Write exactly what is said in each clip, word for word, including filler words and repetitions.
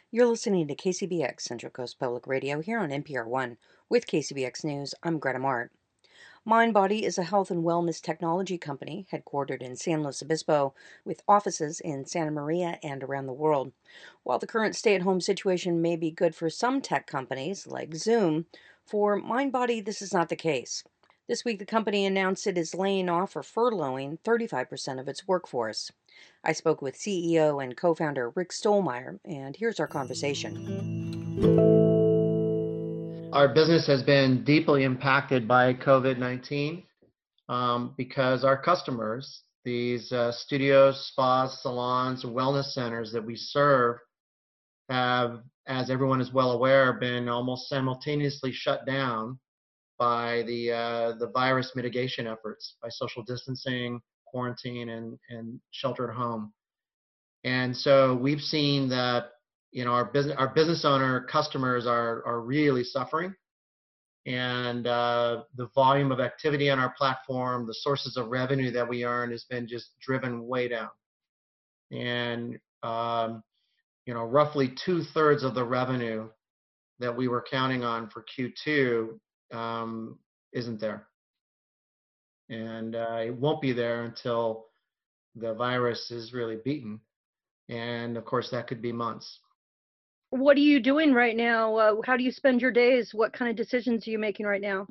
You're listening to K C B X Central Coast Public Radio here on N P R one. With K C B X News, I'm Greta Mart. MindBody is a health and wellness technology company headquartered in San Luis Obispo with offices in Santa Maria and around the world. While the current stay-at-home situation may be good for some tech companies like Zoom, for MindBody this is not the case. This week the company announced it is laying off or furloughing thirty-five percent of its workforce. I spoke with C E O and co-founder Rick Stolmeyer, and here's our conversation. Our business has been deeply impacted by COVID nineteen um, because our customers, these uh, studios, spas, salons, wellness centers that we serve, have, as everyone is well aware, been almost simultaneously shut down by the uh, the virus mitigation efforts, by social distancing, quarantine, and and shelter at home. And so we've seen that you know our business our business owner customers are are really suffering, and uh, the volume of activity on our platform, the sources of revenue that we earn has been just driven way down. And um, you know, roughly two thirds of the revenue that we were counting on for Q two um, isn't there, and uh, it won't be there until the virus is really beaten. And of course, that could be months. What are you doing right now? Uh, how do you spend your days? What kind of decisions are you making right now?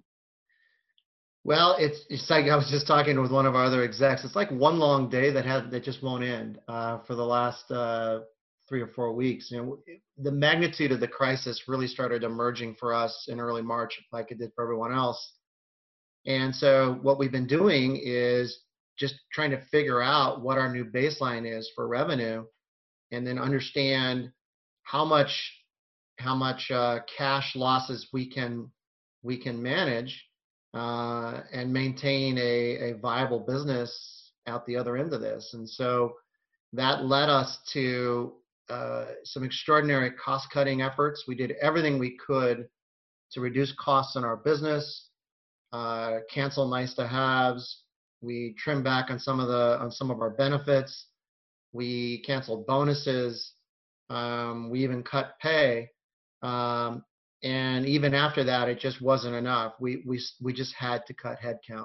Well, it's it's like I was just talking with one of our other execs. It's like one long day that has that just won't end uh, for the last uh, three or four weeks. You know, the magnitude of the crisis really started emerging for us in early March, like it did for everyone else. And so what we've been doing is just trying to figure out what our new baseline is for revenue, and then understand how much how much uh, cash losses we can we can manage uh, and maintain a, a viable business out the other end of this. And so that led us to uh, some extraordinary cost cutting efforts. We did everything we could to reduce costs in our business, uh, cancel nice to haves. We trimmed back on some of the on some of our benefits. We canceled bonuses. Um, we even cut pay. Um, and even after that, it just wasn't enough. We, we, we just had to cut headcount.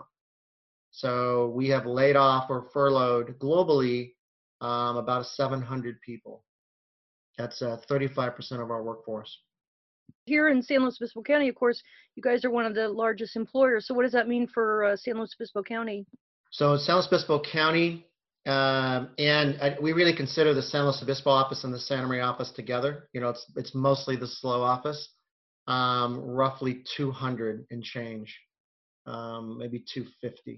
So we have laid off or furloughed globally um, about seven hundred people. That's uh, thirty-five percent of our workforce. Here in San Luis Obispo County, of course, you guys are one of the largest employers. So what does that mean for uh, San Luis Obispo County? So San Luis Obispo County, um, and I, we really consider the San Luis Obispo office and the Santa Maria office together. You know, it's it's mostly the S L O office, um, roughly two hundred and change, um, maybe two fifty.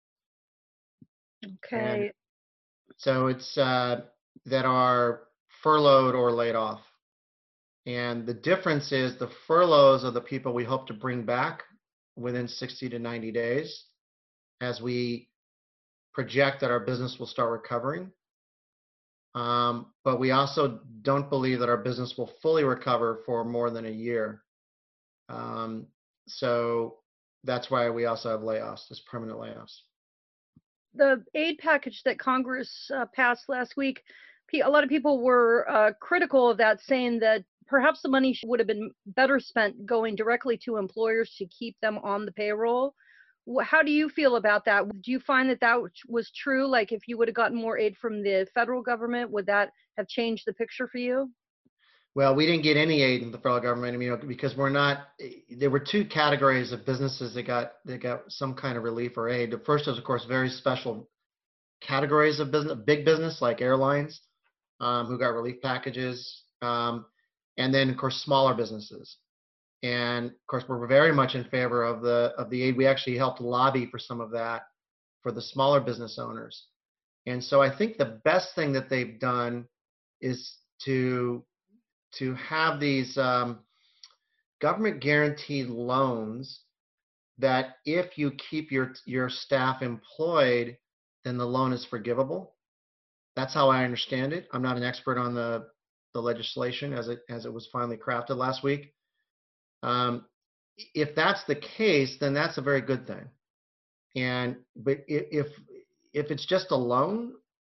And Okay. so it's uh, that are furloughed or laid off. And the difference is the furloughs are the people we hope to bring back within sixty to ninety days as we project that our business will start recovering. Um, but we also don't believe that our business will fully recover for more than a year. Um, so that's why we also have layoffs, this permanent layoffs. The aid package that Congress uh, passed last week, a lot of people were uh, critical of that, saying that perhaps the money would have been better spent going directly to employers to keep them on the payroll. How do you feel about that? Do you find that that was true? Like if you would have gotten more aid from the federal government, would that have changed the picture for you? Well, we didn't get any aid from the federal government, you know, because we're not. There were two categories of businesses that got that got some kind of relief or aid. The first is, of course, very special categories of business, big business like airlines, um, who got relief packages, um, and then of course smaller businesses. And of course, we're very much in favor of the of the aid. We actually helped lobby for some of that for the smaller business owners. And so I think the best thing that they've done is to to have these um, government guaranteed loans that if you keep your your staff employed, then the loan is forgivable. That's how I understand it. I'm not an expert on the the legislation as it as it was finally crafted last week. Um, if that's the case, then that's a very good thing. And but if if it's just a loan,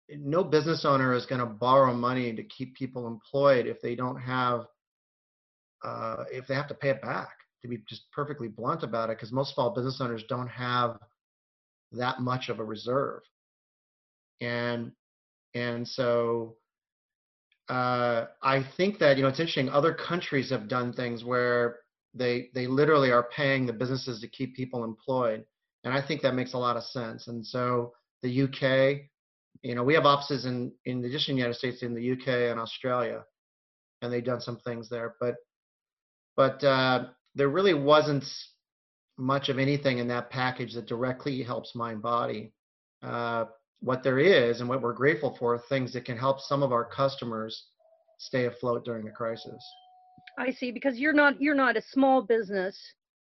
no business owner is going to borrow money to keep people employed if they don't have, uh, if they have to pay it back, to be just perfectly blunt about it, because most small business owners don't have that much of a reserve. And, and so uh, I think that, you know, it's interesting. Other countries have done things where they, they literally are paying the businesses to keep people employed. And I think that makes a lot of sense. And so the U K, you know, we have offices in, in addition to the United States, in the U K and Australia, and they've done some things there. But but uh, there really wasn't much of anything in that package that directly helps mind body. Uh, what there is, and what we're grateful for, are things that can help some of our customers stay afloat during the crisis. I see, because you're not you're not a small business.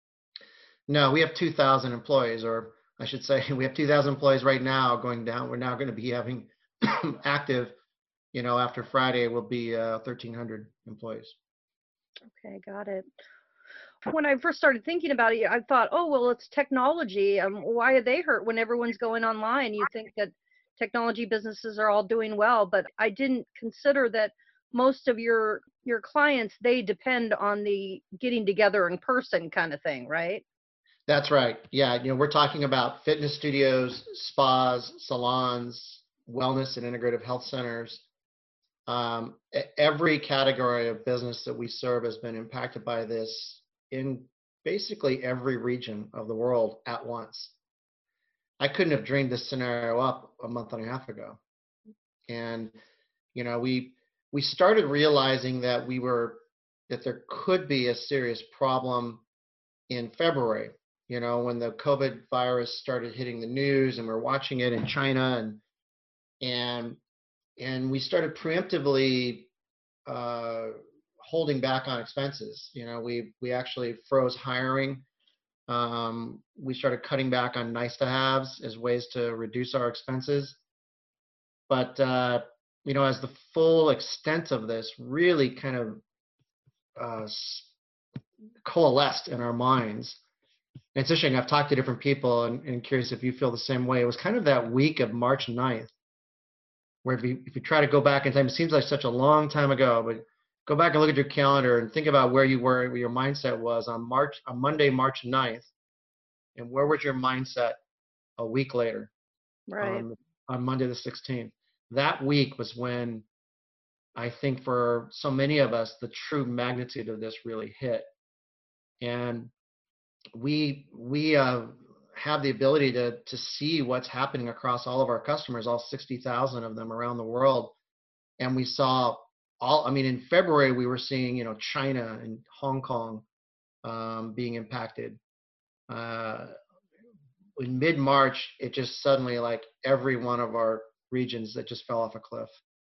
No, we have two thousand employees, or I should say, we have two thousand employees right now going down. We're now going to be having active, you know, after Friday, will be uh, thirteen hundred employees. Okay, got it. When I first started thinking about it, I thought, oh, well, it's technology. Um, why are they hurt when everyone's going online? You think that technology businesses are all doing well, but I didn't consider that most of your your clients, they depend on the getting together in person kind of thing, right? That's right. Yeah, you know, we're talking about fitness studios, spas, salons, wellness and integrative health centers. Um, e- every category of business that we serve has been impacted by this in basically every region of the world at once. I couldn't have dreamed this scenario up a month and a half ago. And, you know, we we started realizing that we were that there could be a serious problem in February, you know, when the COVID virus started hitting the news, and we're watching it in China, and and and we started preemptively uh, holding back on expenses. You know, we we actually froze hiring. Um, we started cutting back on nice to haves as ways to reduce our expenses. But uh, you know, as the full extent of this really kind of uh, coalesced in our minds, it's interesting. I've talked to different people, and, and curious if you feel the same way. It was kind of that week of March ninth, where if you, if you try to go back in time, it seems like such a long time ago, but go back and look at your calendar and think about where you were, where your mindset was on March, on Monday, March ninth, and where was your mindset a week later, Right. on on Monday the sixteenth. That week was when I think for so many of us, the true magnitude of this really hit. And we we uh, have the ability to to see what's happening across all of our customers, all sixty thousand of them around the world. And we saw all, I mean, in February, we were seeing, you know, China and Hong Kong um, being impacted. Uh, in mid-March, it just suddenly, like every one of our regions, that just fell off a cliff.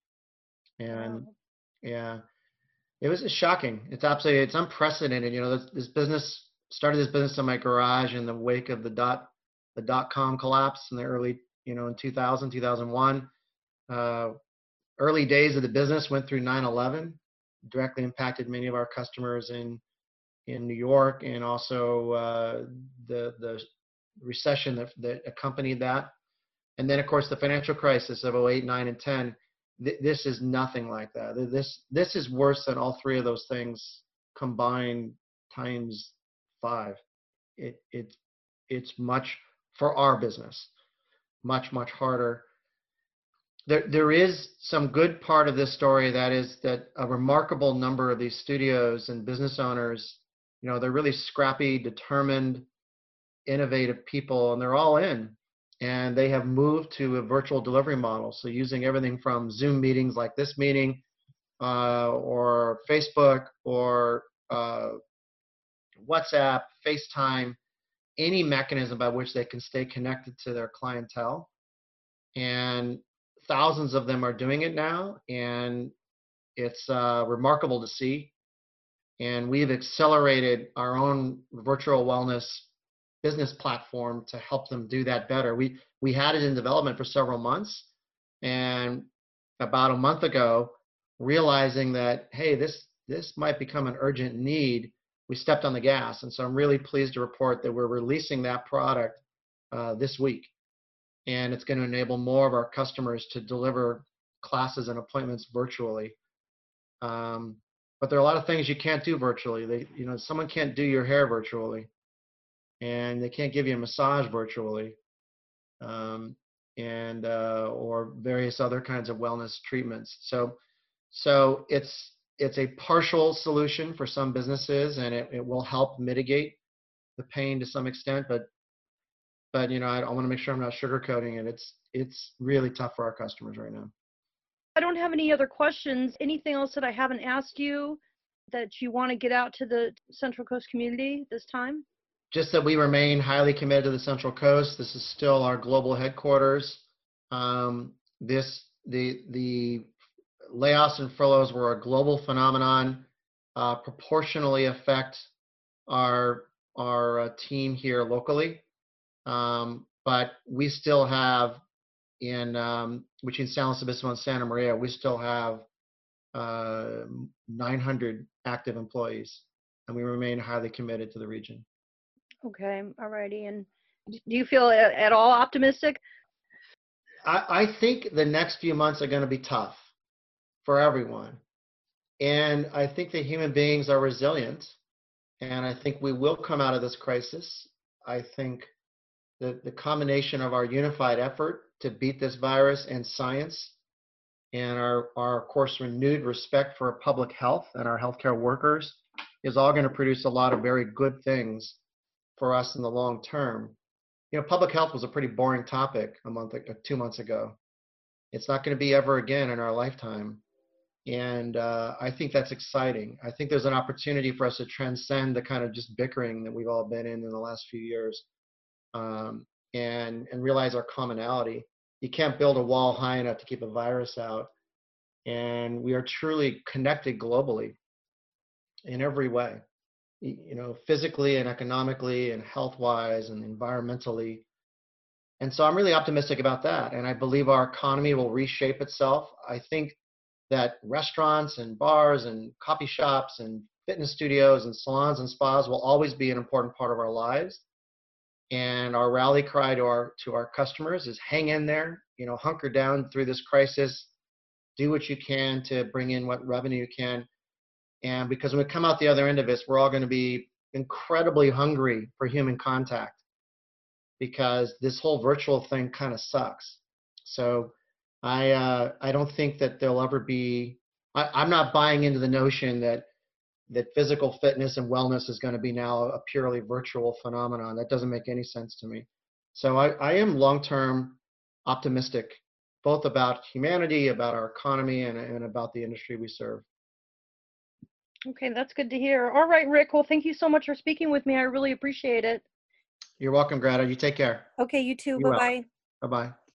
And Wow. yeah, it was shocking. It's absolutely, it's unprecedented. You know, this, this business started this business in my garage in the wake of the dot, the dot com collapse in the early, you know, in two thousand, two thousand one. Uh, early days of the business went through nine eleven, directly impacted many of our customers in in New York, and also uh, the the recession that, that accompanied that. And then, of course, the financial crisis of oh eight, nine, and ten. Th- this is nothing like that. This this is worse than all three of those things combined times five. It it it's much, for our business, much much harder. There there is some good part of this story, that is that a remarkable number of these studios and business owners, you know, they're really scrappy, determined, innovative people, and they're all in. And they have moved to a virtual delivery model. So using everything from Zoom meetings like this meeting, uh, or Facebook, or uh, WhatsApp, FaceTime, any mechanism by which they can stay connected to their clientele. And thousands of them are doing it now, and it's uh, remarkable to see. And we've accelerated our own virtual wellness business platform to help them do that better. We we had it in development for several months, and about a month ago, realizing that, hey, this this might become an urgent need, we stepped on the gas. And so I'm really pleased to report that we're releasing that product uh, this week. and it's going to enable more of our customers to deliver classes and appointments virtually. Um, but there are a lot of things you can't do virtually. They, you know, someone can't do your hair virtually, and they can't give you a massage virtually, um, and uh, or various other kinds of wellness treatments. So, so it's it's a partial solution for some businesses, and it, it will help mitigate the pain to some extent. But but you know, I, I want to make sure I'm not sugarcoating it. It's it's really tough for our customers right now. I don't have any other questions. Anything else that I haven't asked you that you want to get out to the Central Coast community this time? Just that we remain highly committed to the Central Coast. This is still our global headquarters. Um, this the the layoffs and furloughs were a global phenomenon, uh, proportionally affect our our uh, team here locally. Um, but we still have in um, between San Luis Obispo and Santa Maria, we still have uh, nine hundred active employees, and we remain highly committed to the region. Okay, all righty. And do you feel at, at all optimistic? I, I think the next few months are going to be tough for everyone. And I think that human beings are resilient. And I think we will come out of this crisis. I think that the combination of our unified effort to beat this virus and science and our, our of course, renewed respect for public health and our healthcare workers is all going to produce a lot of very good things for us in the long term. You know, public health was a pretty boring topic a month, two months ago. It's not going to be ever again in our lifetime. And uh, I think that's exciting. I think there's an opportunity for us to transcend the kind of just bickering that we've all been in in the last few years, um, and, and realize our commonality. You can't build a wall high enough to keep a virus out. And we are truly connected globally in every way, you know, physically and economically and health-wise and environmentally. And so I'm really optimistic about that. And I believe our economy will reshape itself. I think that restaurants and bars and coffee shops and fitness studios and salons and spas will always be an important part of our lives. And our rally cry to our to our customers is hang in there, you know, hunker down through this crisis, do what you can to bring in what revenue you can. And because when we come out the other end of this, we're all going to be incredibly hungry for human contact, because this whole virtual thing kind of sucks. So I uh, I don't think that there'll ever be, I, I'm not buying into the notion that that physical fitness and wellness is going to be now a purely virtual phenomenon. That doesn't make any sense to me. So I, I am long-term optimistic, both about humanity, about our economy, and, and about the industry we serve. Okay, that's good to hear. All right, Rick. Well, thank you so much for speaking with me. I really appreciate it. You're welcome, Greta. You take care. Okay, you too. Be well. Bye-bye. Bye-bye.